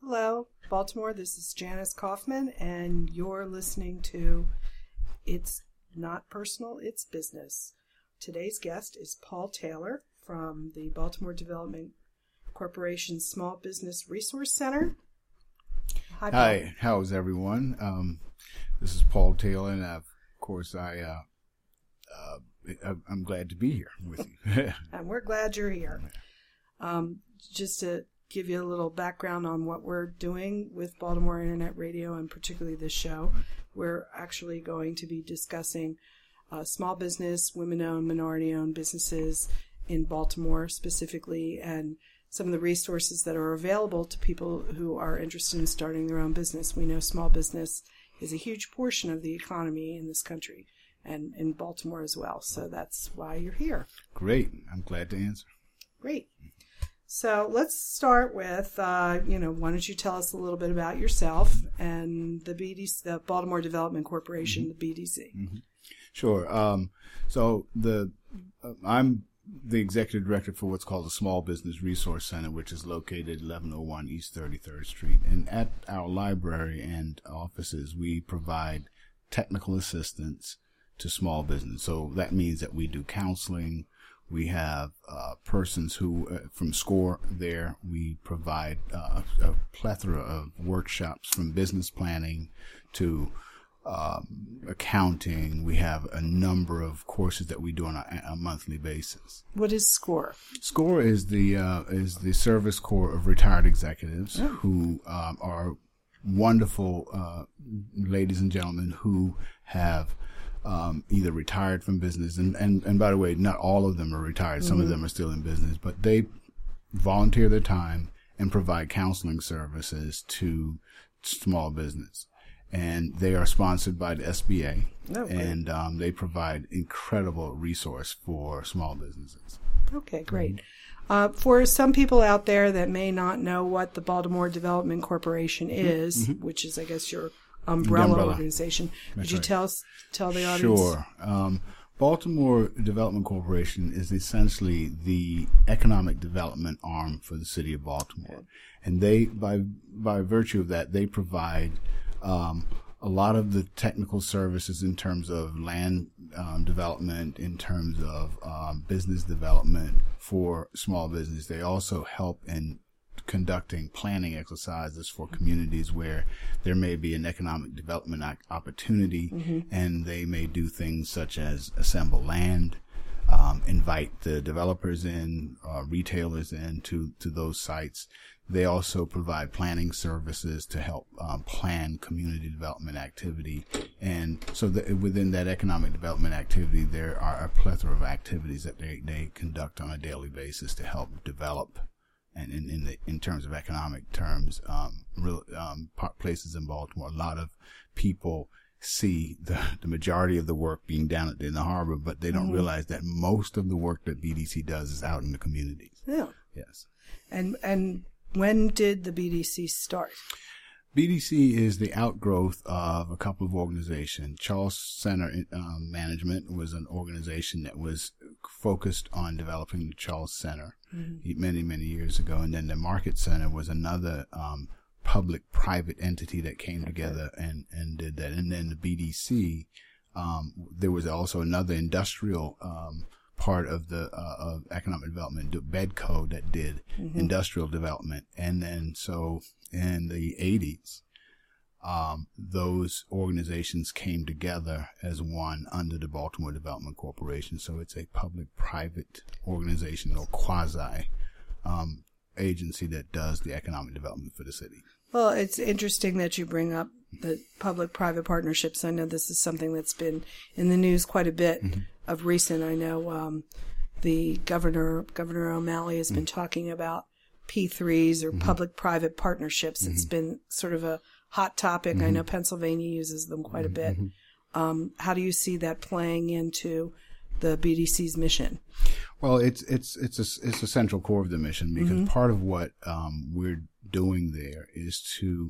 Hello, Baltimore. This is Janice Kaufman, and you're listening to It's Not Personal, It's Business. Today's guest is Paul Taylor from the Baltimore Development Corporation Small Business Resource Center. Hi, Paul. Hi, how's everyone? This is Paul Taylor, and of course, I'm glad to be here with you. And we're glad you're here. Just to give you a little background on what we're doing with Baltimore Internet Radio, and particularly this show, we're actually going to be discussing small business, women-owned, minority-owned businesses in Baltimore specifically, and some of the resources that are available to people who are interested in starting their own business. We know small business is a huge portion of the economy in this country and in Baltimore as well. So that's why you're here. Great. I'm glad to answer. Great. So let's start with, why don't you tell us a little bit about yourself and the BDC, the Baltimore Development Corporation, mm-hmm. the BDC. Mm-hmm. Sure. I'm the executive director for what's called the Small Business Resource Center, which is located 1101 East 33rd Street. And at our library and offices, we provide technical assistance to small business. So that means that we do counseling. We have persons who, from SCORE there, we provide a plethora of workshops from business planning to accounting. We have a number of courses that we do on a monthly basis. What is SCORE? SCORE is the Service Corps of Retired Executives who are wonderful ladies and gentlemen who have either retired from business, and by the way, not all of them are retired. Some of them are still in business, but they volunteer their time and provide counseling services to small business. And they are sponsored by the SBA, and they provide incredible resource for small businesses. Okay, great. For some people out there that may not know what the Baltimore Development Corporation is, which is, I guess, your umbrella organization, could you tell the audience? Sure. Baltimore Development Corporation is essentially the economic development arm for the city of Baltimore. And they, by virtue of that, they provide a lot of the technical services in terms of land development, in terms of business development for small business. They also help in conducting planning exercises for communities where there may be an economic development opportunity, and they may do things such as assemble land, invite the developers in, retailers in to those sites. They also provide planning services to help plan community development activity. And so within that economic development activity, there are a plethora of activities that they conduct on a daily basis to help develop, and in terms of economic terms, places in Baltimore. A lot of people see the majority of the work being down in the harbor, but they don't realize that most of the work that BDC does is out in the communities. Yeah. Yes. And when did the BDC start? BDC is the outgrowth of a couple of organizations. Charles Center Management was an organization that was focused on developing the Charles Center many, many years ago. And then the Market Center was another public-private entity that came together and did that. And then the BDC, there was also another industrial part of the of economic development, BEDCO, that did industrial development. And then so in the 80s, those organizations came together as one under the Baltimore Development Corporation. So it's a public-private organization or quasi agency that does the economic development for the city. Well, it's interesting that you bring up the public-private partnerships. I know this is something that's been in the news quite a bit of recent. I know the Governor O'Malley has been talking about P3s or public-private partnerships. It's been sort of a hot topic. I know Pennsylvania uses them quite a bit. How do you see that playing into the BDC's mission? Well, it's a central core of the mission, because part of what we're doing there is to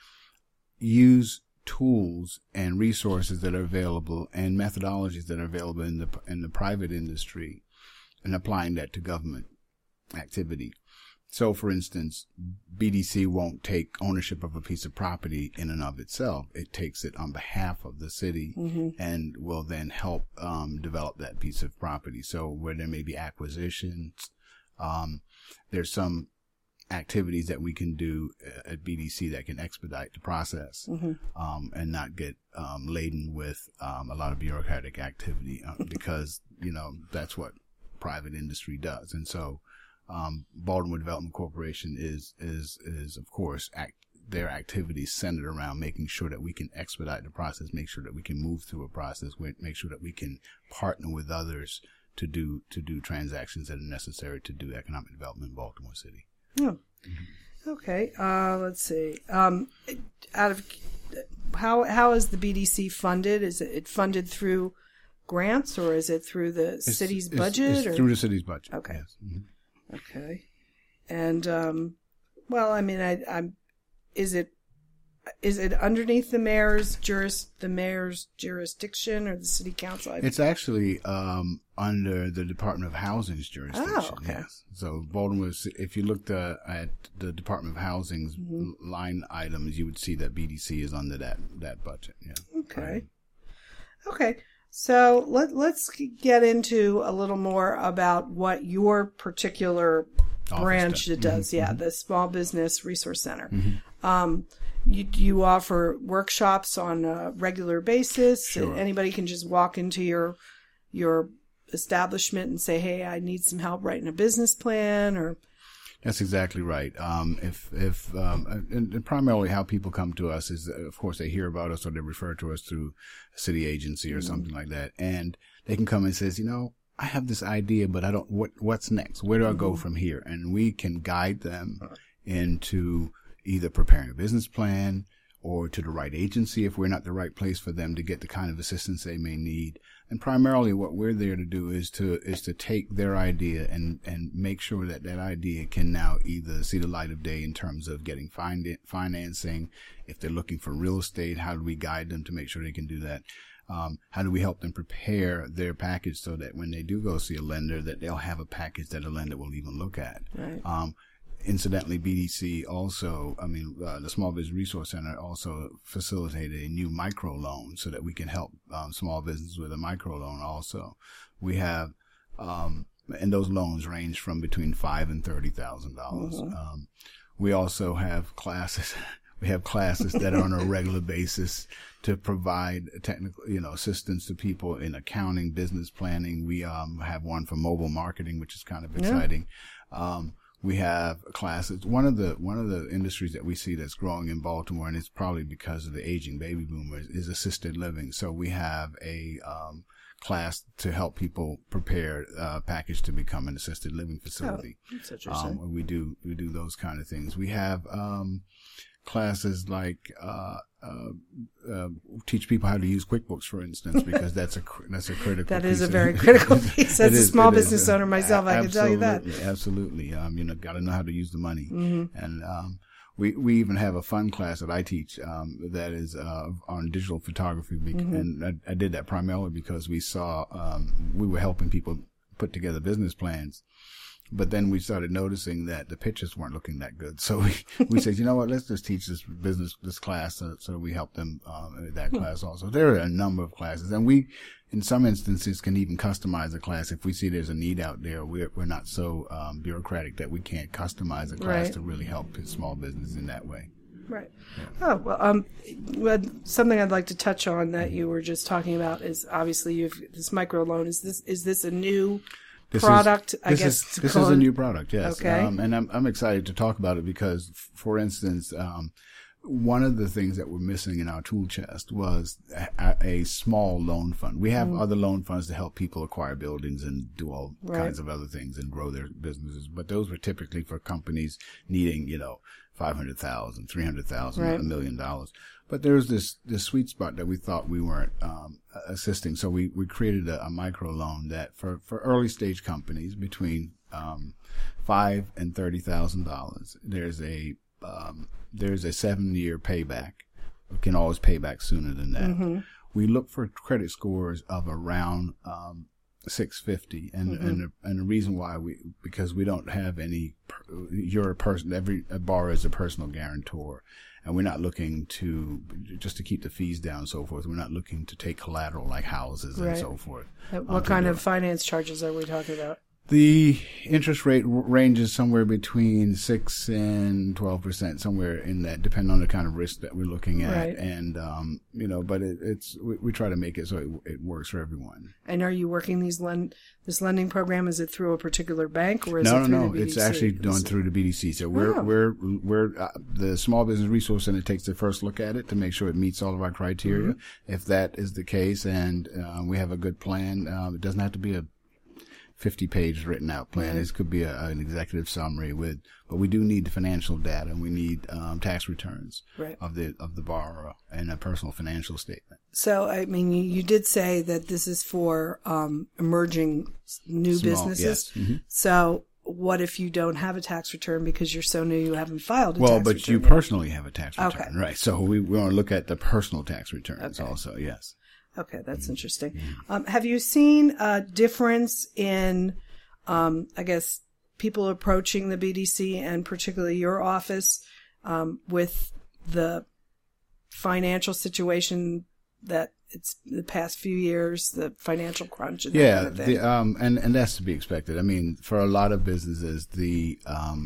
use tools and resources that are available and methodologies that are available in the private industry and applying that to government activity. So, for instance, BDC won't take ownership of a piece of property in and of itself. It takes it on behalf of the city and will then help develop that piece of property. So where there may be acquisitions, there's some activities that we can do at BDC that can expedite the process and not get laden with a lot of bureaucratic activity because, that's what private industry does. And so Baltimore Development Corporation is of course their activities centered around making sure that we can expedite the process, make sure that we can move through a process, make sure that we can partner with others to do transactions that are necessary to do economic development in Baltimore City. Oh. Okay. Let's see. How is the BDC funded? Is it funded through grants or is it through the city's budget? It's through the city's budget. Okay. Yes. Mm-hmm. Okay. And, is it underneath the mayor's jurisdiction or the city council? It's actually, under the Department of Housing's jurisdiction. Oh, okay. Yes. So Baltimore, if you looked at the Department of Housing's line items, you would see that BDC is under that budget. Yeah. Okay. Right. Okay. So let's get into a little more about what your particular branch does. Yeah, the Small Business Resource Center. You offer workshops on a regular basis. Sure. Anybody can just walk into your establishment and say, "Hey, I need some help writing a business plan," or. That's exactly right. And primarily how people come to us is, of course, they hear about us or they refer to us through a city agency or something like that. And they can come and says, I have this idea, but I don't, what's next? Where do I go from here? And we can guide them into either preparing a business plan or to the right agency if we're not the right place for them to get the kind of assistance they may need. And primarily what we're there to do is to take their idea and make sure that idea can now either see the light of day in terms of getting financing. If they're looking for real estate, how do we guide them to make sure they can do that? How do we help them prepare their package so that when they do go see a lender, that they'll have a package that a lender will even look at? Right. Incidentally, BDC also, the Small Business Resource Center also facilitated a new microloan so that we can help small businesses with a microloan also. We have, and those loans range from between $5,000 and $30,000. We also have classes. We have classes that are on a regular basis to provide technical, assistance to people in accounting, business planning. We have one for mobile marketing, which is kind of exciting. We have classes. One of the industries that we see that's growing in Baltimore, and it's probably because of the aging baby boomers, is assisted living. So we have a class to help people prepare a package to become an assisted living facility. Oh, that's interesting. We do those kind of things. We have classes like teach people how to use QuickBooks, for instance, because that's a critical. That piece is a very critical piece. As a small business owner myself, I can tell you that. Absolutely. Got to know how to use the money. And we even have a fun class that I teach that is on digital photography, and I did that primarily because we saw we were helping people put together business plans. But then we started noticing that the pictures weren't looking that good. So we said, let's just teach this class. So we help them, that class also. There are a number of classes, and we, in some instances, can even customize a class. If we see there's a need out there, we're not so, bureaucratic that we can't customize a class to really help small business in that way. Right. Oh, well, something I'd like to touch on that you were just talking about is obviously you have this microloan. Is this a new product? This is a new product, yes. Okay. And I'm excited to talk about it because, for instance, one of the things that we're missing in our tool chest was a small loan fund. We have other loan funds to help people acquire buildings and do all kinds of other things and grow their businesses. But those were typically for companies needing, $500,000, $300,000, $1 million. But there's this sweet spot that we thought we weren't assisting. So we created a micro loan that for early stage companies between $5,000 and $30,000. There's a 7-year payback. We can always pay back sooner than that. We look for credit scores of around 650, and the reason why because we don't have any. You're a person. Every borrower is a personal guarantor, and we're not looking to just to keep the fees down and so forth. We're not looking to take collateral like houses and so forth. What kind of finance charges are we talking about? The interest rate ranges somewhere between 6 and 12%, somewhere in that, depending on the kind of risk that we're looking at. Right. And, but we try to make it so it works for everyone. And are you working this lending program? Is it through a particular bank or is it through the BDC? It's actually done through the BDC. So we're the Small Business Resource Center takes the first look at it to make sure it meets all of our criteria. Mm-hmm. If that is the case and we have a good plan, it doesn't have to be a 50-page written out plan. This could be an executive summary but we do need the financial data, and we need tax returns of the borrower and a personal financial statement. So, I mean, you did say that this is for emerging new businesses. Yes. Mm-hmm. So, what if you don't have a tax return because you're so new you haven't filed a tax return? Well, but you personally have a tax return, right? So we want to look at the personal tax returns also. Yes. Okay, that's interesting. Have you seen a difference in, I guess, people approaching the BDC and particularly your office with the financial situation that it's the past few years, the financial crunch? And that kind of thing? And that's to be expected. I mean, for a lot of businesses, the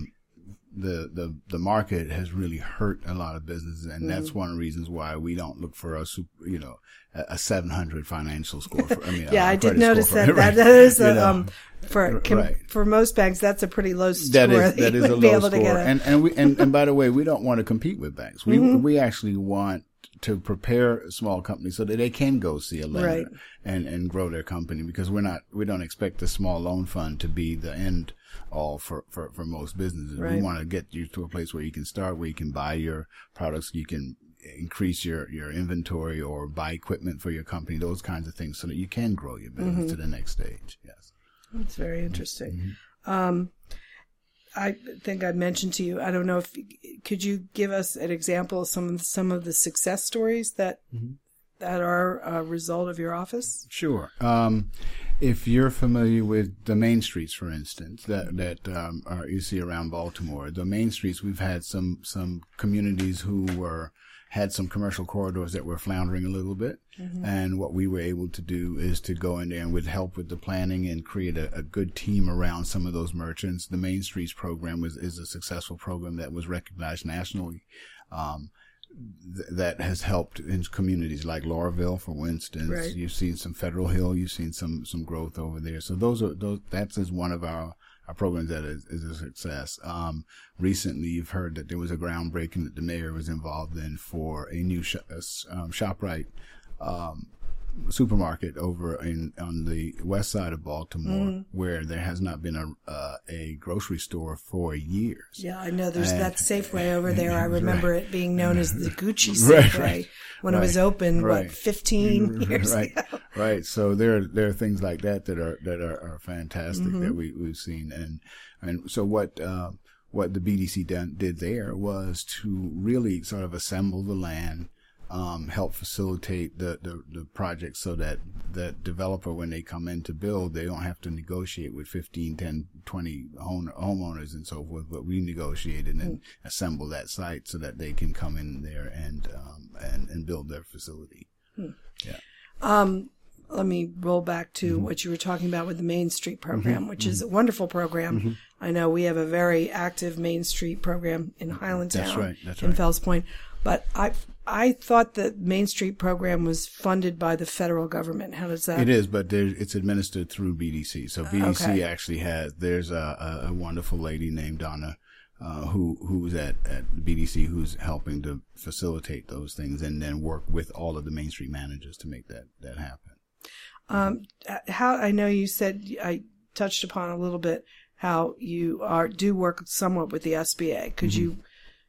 market has really hurt a lot of businesses, and that's one of the reasons why we don't look for a 700 financial score. I did notice that. Right. That is for most banks, that's a pretty low score. That is a low score. And by the way, we don't want to compete with banks. We actually want to prepare small companies so that they can go see a lender and grow their company, because we don't expect the small loan fund to be the end all for most businesses. We want to get you to a place where you can start, where you can buy your products, you can increase your inventory or buy equipment for your company, those kinds of things, so that you can grow your business to the next stage. Yes. That's very interesting. I think I mentioned to you, I don't know if, could you give us an example of some of the success stories that are a result of your office? Sure. If you're familiar with the main streets, for instance, that you see around Baltimore, the main streets, we've had some communities who had some commercial corridors that were floundering a little bit. And what we were able to do is to go in there and with help with the planning and create a good team around some of those merchants. The Main Streets program is a successful program that was recognized nationally. That has helped in communities like Laurelville, for instance. Right. You've seen some Federal Hill, you've seen some growth over there. So that's one of our programs that is a success. Recently, you've heard that there was a groundbreaking that the mayor was involved in for a new ShopRite supermarket over on the west side of Baltimore, where there has not been a grocery store for years. Yeah, I know. There's that Safeway over there. I remember it being known as the Gucci Safeway when it was open, 15 years ago. Right. So there are things like that are fantastic that we've seen, and so what the BDC did there was to really sort of assemble the land. Help facilitate the project so that the developer, when they come in to build, they don't have to negotiate with 15, 10, 20 homeowners and so forth, but we negotiated and assemble that site so that they can come in there and build their facility. Yeah. Let me roll back to what you were talking about with the Main Street program, which is a wonderful program. I know we have a very active Main Street program in Highlandtown. That's right. In Fells Point. But I thought the Main Street program was funded by the federal government. How does that? It is, but it's administered through BDC. So BDC actually there's a wonderful lady named Donna, who's at BDC, who's helping to facilitate those things and then work with all of the Main Street managers to make that happen. How I know you said, I touched upon a little bit how you do work somewhat with the SBA. Could you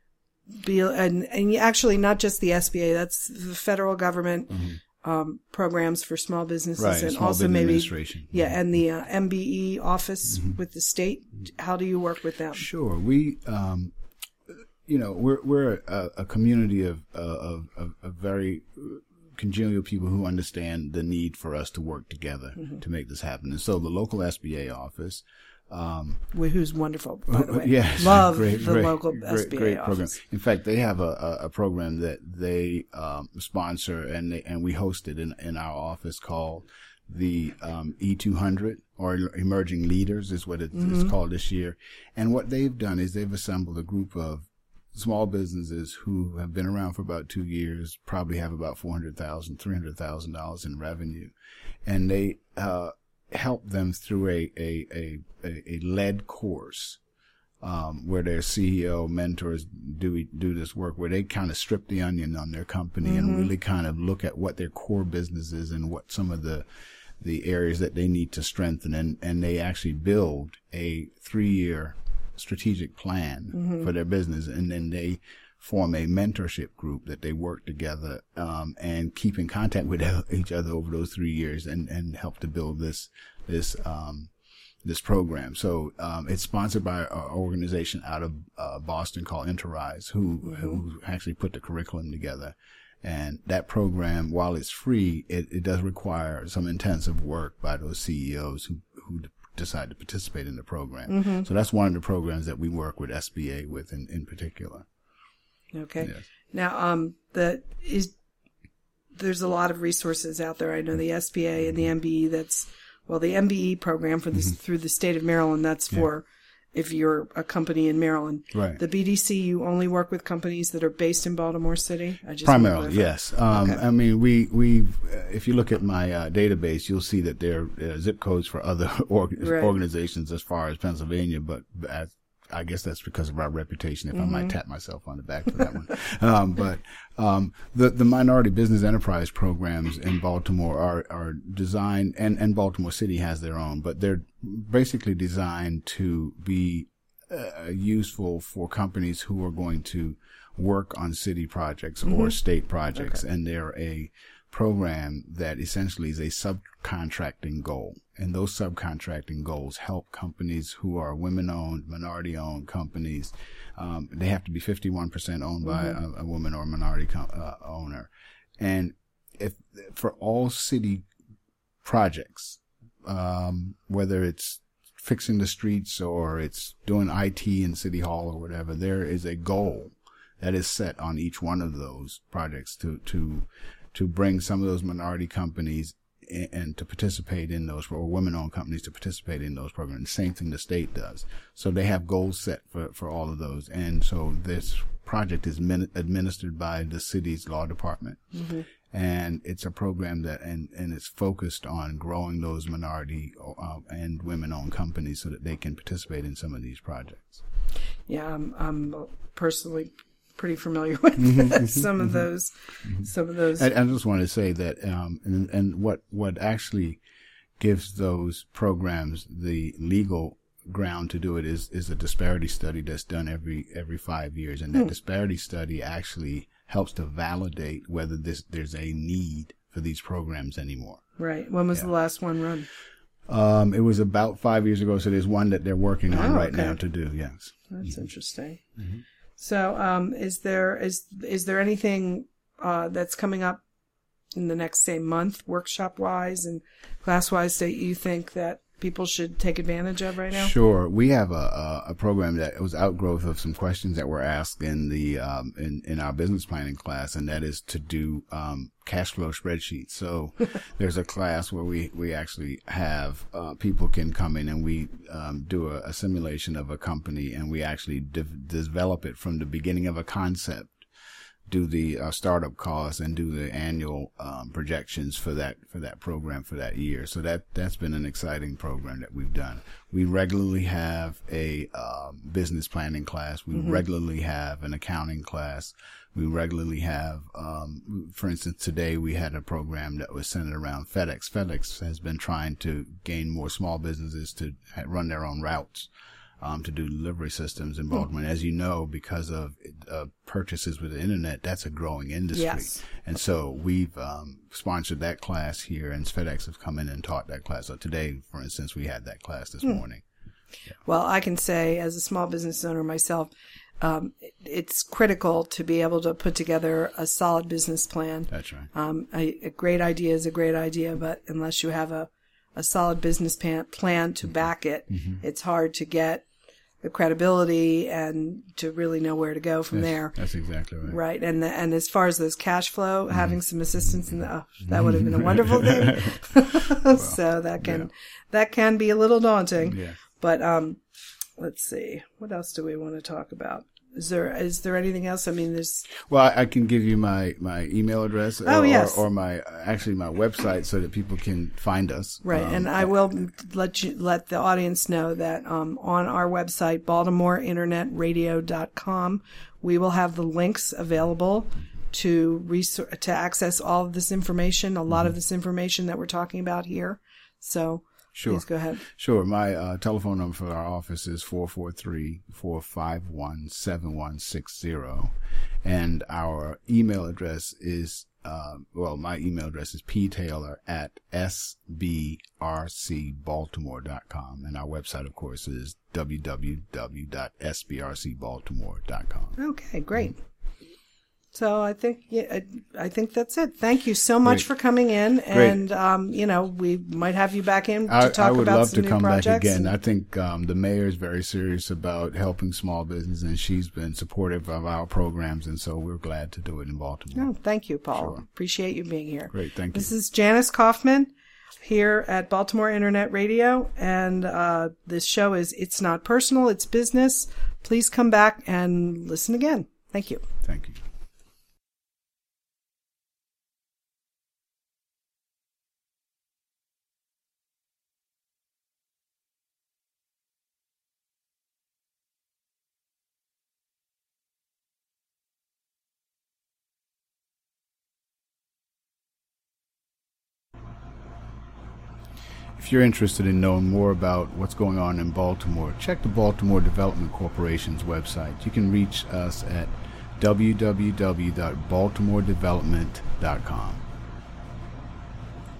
and actually not just the SBA, that's the federal government programs for small businesses, and also maybe and the MBE office with the state. How do you work with them? Sure, we we're a community of very congenial people who understand the need for us to work together to make this happen. And so the local SBA office, who's wonderful, by the way. Yes, love great, the local SBA great office. Program. In fact, they have a program that they sponsor and we hosted in our office called the E200, or Emerging Leaders is what it's called this year. And what they've done is they've assembled a group of small businesses who have been around for about 2 years, probably have about $400,000, $300,000 in revenue, and they help them through a lead course where their CEO mentors do this work, where they kind of strip the onion on their company and really kind of look at what their core business is and what some of the areas that they need to strengthen, and they actually build a 3-year strategic plan for their business, and then they form a mentorship group that they work together and keep in contact with each other over those 3 years and help to build this program. So it's sponsored by an organization out of Boston called Interrise, who actually put the curriculum together. And that program, while it's free, it does require some intensive work by those CEOs who decide to participate in the program. So that's one of the programs that we work with SBA with in particular. Okay. Yes. Now, there's a lot of resources out there. I know the SBA and the MBE. The MBE program for this through the state of Maryland. That's for if you're a company in Maryland. Right. The BDC, you only work with companies that are based in Baltimore City? Primarily, yes. Okay. I mean, we if you look at my database, you'll see that there are zip codes for other organizations as far as Pennsylvania, but I guess that's because of our reputation, if I might tap myself on the back for that one. But the minority business enterprise programs in Baltimore are designed, and Baltimore City has their own, but they're basically designed to be useful for companies who are going to work on city projects or state projects, and they're a program that essentially is a subcontracting goal. And those subcontracting goals help companies who are women-owned, minority-owned companies. They have to be 51% owned by a woman or a minority owner. And if for all city projects, whether it's fixing the streets or it's doing IT in City Hall or whatever, there is a goal that is set on each one of those projects to bring some of those minority companies and to participate in those, or women-owned companies to participate in those programs. The same thing the state does. So they have goals set for all of those. And so this project is administered by the city's law department. And it's a program that, and it's focused on growing those minority and women-owned companies so that they can participate in some of these projects. Yeah, I'm personally pretty familiar with some of those. I just want to say that, and what actually gives those programs the legal ground to do it is a disparity study that's done every 5 years, and that disparity study actually helps to validate whether there's a need for these programs anymore. Right. When was the last one run? It was about 5 years ago, so there's one that they're working on now to do. Yes. That's interesting. So, is there anything that's coming up in the next, say, month, workshop-wise and class-wise, that you think that people should take advantage of right now? Sure. We have a program that was outgrowth of some questions that were asked in the in our business planning class, and that is to do cash flow spreadsheets. So there's a class where we actually have people can come in and we do a simulation of a company, and we actually develop it from the beginning of a concept, do the startup costs, and do the annual projections for that program for that year. So that's been an exciting program that we've done. We regularly have a business planning class. We regularly have an accounting class. We regularly have, for instance, today we had a program that was centered around FedEx. FedEx has been trying to gain more small businesses to run their own routes. To do delivery systems in Baltimore. And as you know, because of purchases with the internet, that's a growing industry. Yes. And so we've sponsored that class here, and FedEx have come in and taught that class. So today, for instance, we had that class this morning. Yeah. Well, I can say, as a small business owner myself, it's critical to be able to put together a solid business plan. That's right. A great idea is a great idea, but unless you have a solid business plan to back it, it's hard to get the credibility and to really know where to go from there. That's exactly right. Right. And as far as those cash flow, having some assistance in that would have been a wonderful thing. So that can be a little daunting. Yeah. But let's see. What else do we want to talk about? Is there anything else? I mean, Well, I can give you my email address. Yes. Or my website so that people can find us. Right. And I will let the audience know that on our website, BaltimoreInternetRadio.com, we will have the links available to access all of this information, a lot of this information that we're talking about here. So sure. Please go ahead. Sure. My telephone number for our office is 443-451-7160. And our email address is, my email address is ptaylor@sbrcbaltimore.com. And our website, of course, is www.sbrcbaltimore.com. Okay, great. So I think that's it. Thank you so much for coming in, and we might have you back in to talk about some new projects. I would love to come back again. I think the mayor is very serious about helping small business, and she's been supportive of our programs, and so we're glad to do it in Baltimore. Oh, thank you, Paul. Sure. Appreciate you being here. Great, thank you. This is Janice Kaufman here at Baltimore Internet Radio, and this show is It's Not Personal, It's Business. Please come back and listen again. Thank you. Thank you. If you're interested in knowing more about what's going on in Baltimore, check the Baltimore Development Corporation's website. You can reach us at www.baltimoredevelopment.com.